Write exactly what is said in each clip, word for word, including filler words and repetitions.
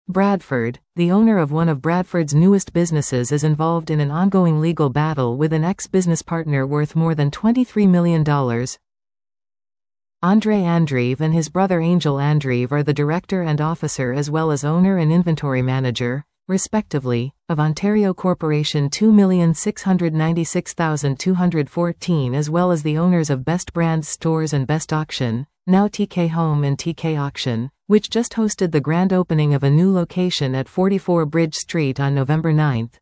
Bradford, the owner of one of Bradford's newest businesses, is involved in an ongoing legal battle with an ex-business partner worth more than twenty-three million dollars. Andre Andreev and his brother Angel Andreev are the director and officer as well as owner and inventory manager, respectively, of Ontario Corporation two million six hundred ninety-six thousand two hundred fourteen, as well as the owners of Best Brands Stores and Best Auction, now T K Home and T K Auction, which just hosted the grand opening of a new location at forty-four Bridge Street on November ninth.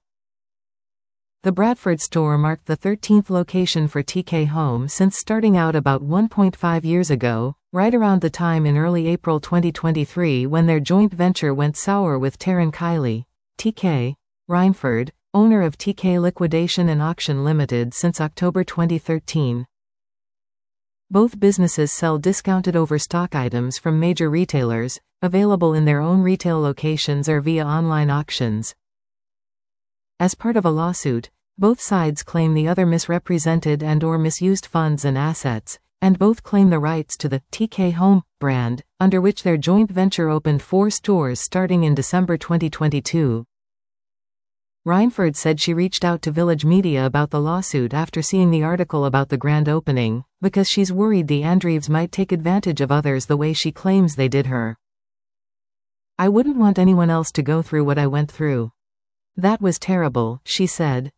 The Bradford store marked the thirteenth location for T K Home since starting out about one point five years ago, right around the time in early April twenty twenty-three when their joint venture went sour with Taryn Kiley. T K Reinford, owner of T K Liquidation and Auction Limited since October twenty thirteen. Both businesses sell discounted overstock items from major retailers, available in their own retail locations or via online auctions. As part of a lawsuit, both sides claim the other misrepresented and or misused funds and assets, and both claim the rights to the T K Home brand, under which their joint venture opened four stores starting in December twenty twenty-two. Reinford said she reached out to Village Media about the lawsuit after seeing the article about the grand opening, because she's worried the Andreevs might take advantage of others the way she claims they did her. "I wouldn't want anyone else to go through what I went through. That was terrible," she said.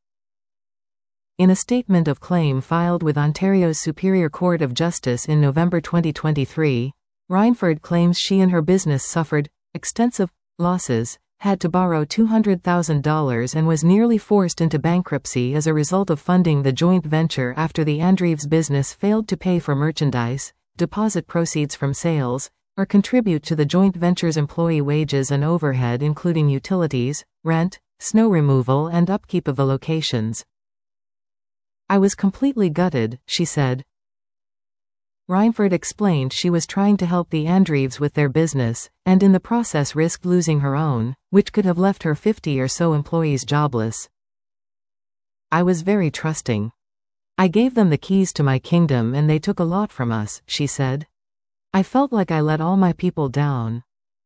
In a statement of claim filed with Ontario's Superior Court of Justice in November twenty twenty-three, Reinford claims she and her business suffered extensive losses, had to borrow two hundred thousand dollars and was nearly forced into bankruptcy as a result of funding the joint venture after the Andreevs business failed to pay for merchandise, deposit proceeds from sales, or contribute to the joint venture's employee wages and overhead including utilities, rent, snow removal and upkeep of the locations. "I was completely gutted," she said. Reinford explained she was trying to help the Andreevs with their business, and in the process risked losing her own, which could have left her fifty or so employees jobless. "I was very trusting. I gave them the keys to my kingdom and they took a lot from us," she said. "I felt like I let all my people down."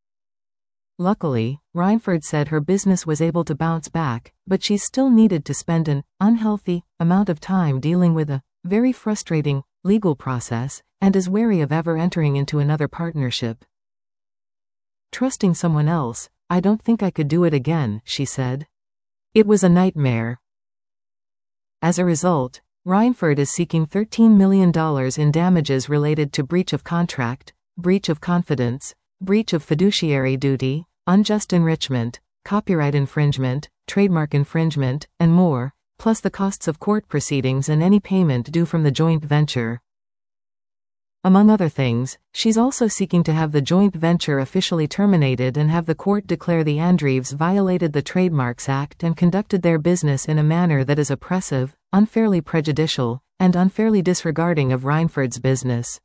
Luckily, Reinford said her business was able to bounce back, but she still needed to spend an unhealthy amount of time dealing with a very frustrating legal process, and is wary of ever entering into another partnership. "Trusting someone else, I don't think I could do it again," she said. "It was a nightmare." As a result, Reinford is seeking thirteen million dollars in damages related to breach of contract, breach of confidence, breach of fiduciary duty, unjust enrichment, copyright infringement, trademark infringement, and more, plus the costs of court proceedings and any payment due from the joint venture. Among other things, she's also seeking to have the joint venture officially terminated and have the court declare the Andreevs violated the Trademarks Act and conducted their business in a manner that is oppressive, unfairly prejudicial, and unfairly disregarding of Reinford's business.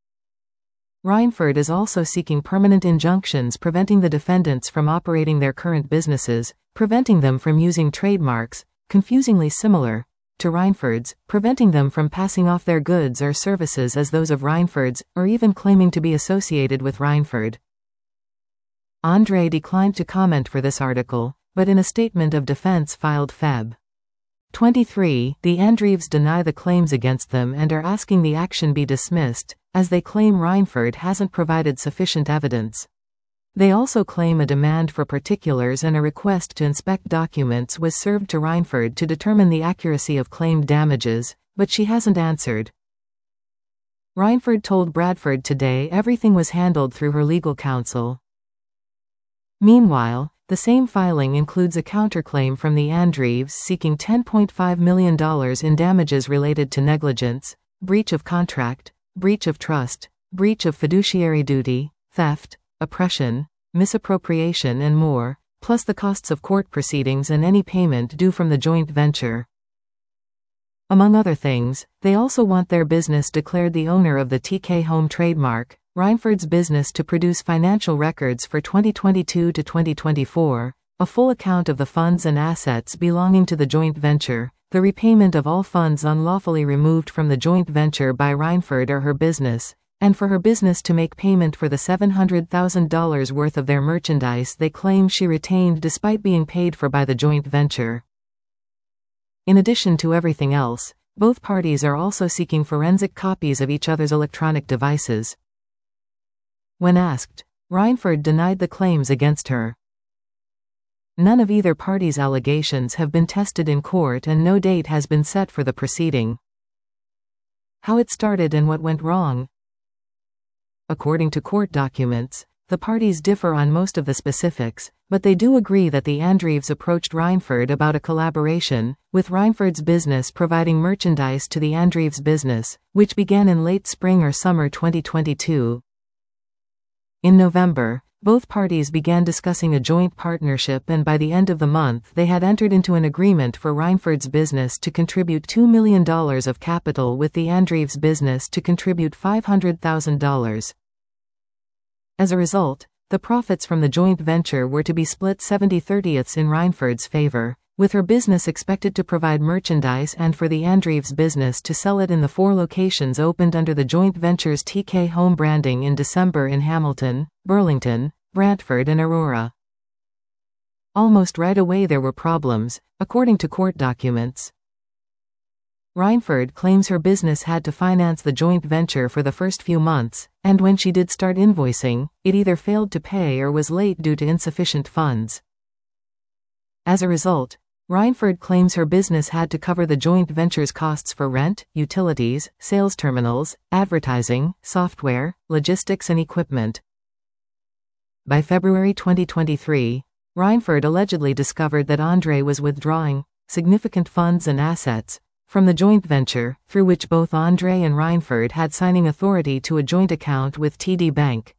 Reinford is also seeking permanent injunctions preventing the defendants from operating their current businesses, preventing them from using trademarks, confusingly similar to Reinford's, preventing them from passing off their goods or services as those of Reinford's, or even claiming to be associated with Reinford. Andre declined to comment for this article, but in a statement of defense filed February twenty-third, the Andreevs deny the claims against them and are asking the action be dismissed, as they claim Reinford hasn't provided sufficient evidence. They also claim a demand for particulars and a request to inspect documents was served to Reinford to determine the accuracy of claimed damages, but she hasn't answered. Reinford told Bradford today everything was handled through her legal counsel. Meanwhile, the same filing includes a counterclaim from the Andreevs seeking ten point five million dollars in damages related to negligence, breach of contract, breach of trust, breach of fiduciary duty, theft, oppression, misappropriation and more, plus the costs of court proceedings and any payment due from the joint venture. Among other things, they also want their business declared the owner of the T K Home trademark, Reinford's business to produce financial records for twenty twenty-two to twenty twenty-four, a full account of the funds and assets belonging to the joint venture, the repayment of all funds unlawfully removed from the joint venture by Reinford or her business, and for her business to make payment for the seven hundred thousand dollars worth of their merchandise they claim she retained despite being paid for by the joint venture. In addition to everything else, both parties are also seeking forensic copies of each other's electronic devices. When asked, Reinford denied the claims against her. None of either party's allegations have been tested in court and no date has been set for the proceeding. How it started and what went wrong. According to court documents, the parties differ on most of the specifics, but they do agree that the Andreeves approached Reinford about a collaboration, with Reinford's business providing merchandise to the Andreeves business, which began in late spring or summer twenty twenty-two. In November, both parties began discussing a joint partnership and by the end of the month they had entered into an agreement for Reinford's business to contribute two million dollars of capital with the Andreeves business to contribute five hundred thousand dollars. As a result, the profits from the joint venture were to be split seventy thirty in Reinford's favor, with her business expected to provide merchandise and for the Andreeves business to sell it in the four locations opened under the joint venture's T K Home branding in December in Hamilton, Burlington, Brantford and Aurora. Almost right away there were problems, according to court documents. Reinford claims her business had to finance the joint venture for the first few months, and when she did start invoicing, it either failed to pay or was late due to insufficient funds. As a result, Reinford claims her business had to cover the joint venture's costs for rent, utilities, sales terminals, advertising, software, logistics and equipment. By February twenty twenty-three, Reinford allegedly discovered that Andre was withdrawing significant funds and assets from the joint venture, through which both Andre and Reinford had signing authority to a joint account with T D Bank.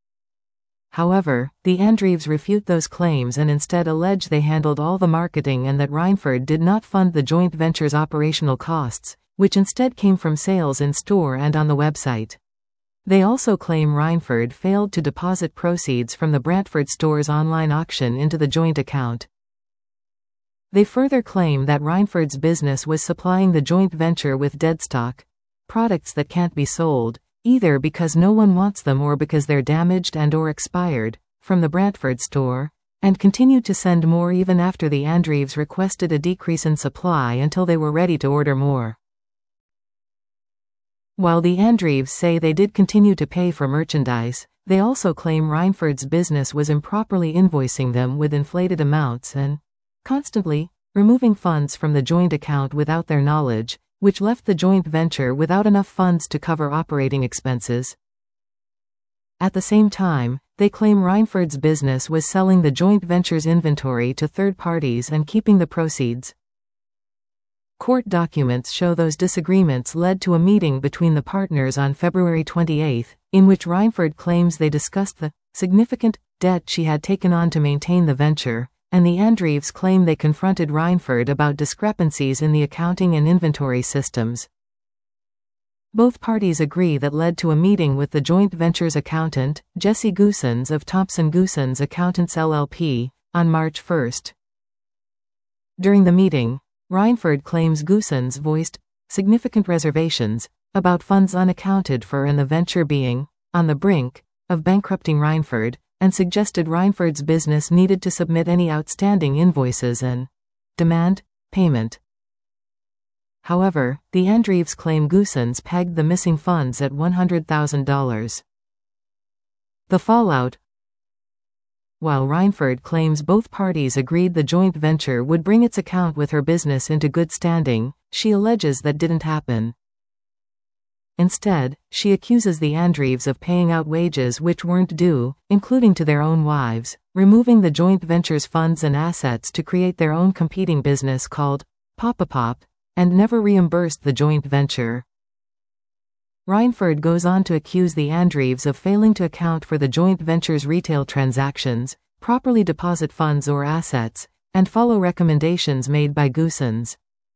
However, the Andreeves refute those claims and instead allege they handled all the marketing and that Reinford did not fund the joint venture's operational costs, which instead came from sales in store and on the website. They also claim Reinford failed to deposit proceeds from the Brantford store's online auction into the joint account. They further claim that Reinford's business was supplying the joint venture with dead stock, products that can't be sold, either because no one wants them or because they're damaged and or expired, from the Brantford store, and continued to send more even after the Andreeves requested a decrease in supply until they were ready to order more. While the Andreeves say they did continue to pay for merchandise, they also claim Reinford's business was improperly invoicing them with inflated amounts and constantly removing funds from the joint account without their knowledge, which left the joint venture without enough funds to cover operating expenses. At the same time, they claim Reinford's business was selling the joint venture's inventory to third parties and keeping the proceeds. Court documents show those disagreements led to a meeting between the partners on February twenty-eighth, in which Reinford claims they discussed the significant debt she had taken on to maintain the venture, and the Andreeves claim they confronted Reinford about discrepancies in the accounting and inventory systems. Both parties agree that led to a meeting with the joint venture's accountant, Jesse Goosens of Thompson Goosens Accountants L L P, on March first. During the meeting, Reinford claims Goosens voiced significant reservations about funds unaccounted for and the venture being on the brink of bankrupting Reinford, and suggested Reinford's business needed to submit any outstanding invoices and demand payment. However, the Andreeves claim Goosens pegged the missing funds at one hundred thousand dollars. The fallout. While Reinford claims both parties agreed the joint venture would bring its account with her business into good standing, she alleges that didn't happen. Instead, she accuses the Andreeves of paying out wages which weren't due, including to their own wives, removing the joint venture's funds and assets to create their own competing business called Pop-A-Pop, and never reimbursed the joint venture. Reinford goes on to accuse the Andreeves of failing to account for the joint venture's retail transactions, properly deposit funds or assets, and follow recommendations made by Goosens.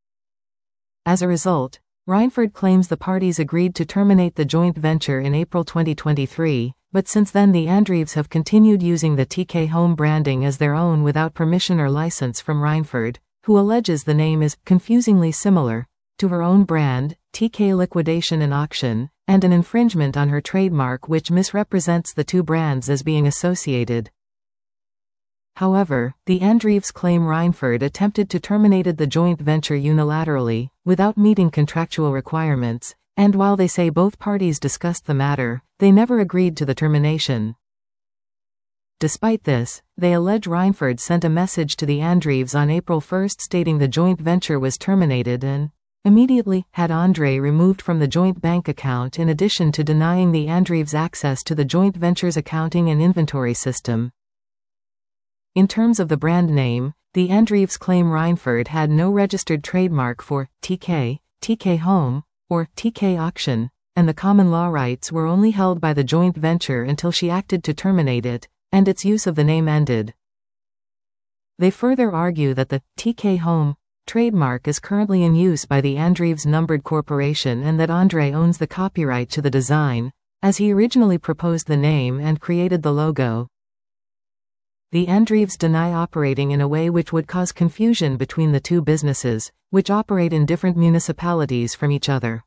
As a result, Reinford claims the parties agreed to terminate the joint venture in April twenty twenty-three, but since then the Andreeves have continued using the T K Home branding as their own without permission or license from Reinford, who alleges the name is confusingly similar to her own brand, T K Liquidation and Auction, and an infringement on her trademark which misrepresents the two brands as being associated. However, the Andreeves claim Reinford attempted to terminate the joint venture unilaterally, without meeting contractual requirements, and while they say both parties discussed the matter, they never agreed to the termination. Despite this, they allege Reinford sent a message to the Andreeves on April first stating the joint venture was terminated and immediately had Andre removed from the joint bank account, in addition to denying the Andreeves access to the joint venture's accounting and inventory system. In terms of the brand name, the Andreeves claim Reinford had no registered trademark for T K, T K Home, or T K Auction, and the common law rights were only held by the joint venture until she acted to terminate it, and its use of the name ended. They further argue that the T K Home trademark is currently in use by the Andreeves Numbered Corporation and that Andre owns the copyright to the design, as he originally proposed the name and created the logo. The Andreeves deny operating in a way which would cause confusion between the two businesses, which operate in different municipalities from each other.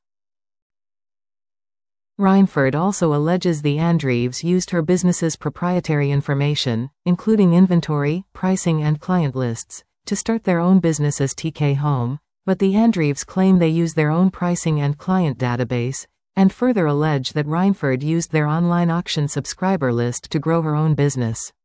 Reinford also alleges the Andreeves used her business's proprietary information, including inventory, pricing and client lists, to start their own business as T K Home, but the Andreeves claim they use their own pricing and client database, and further allege that Reinford used their online auction subscriber list to grow her own business.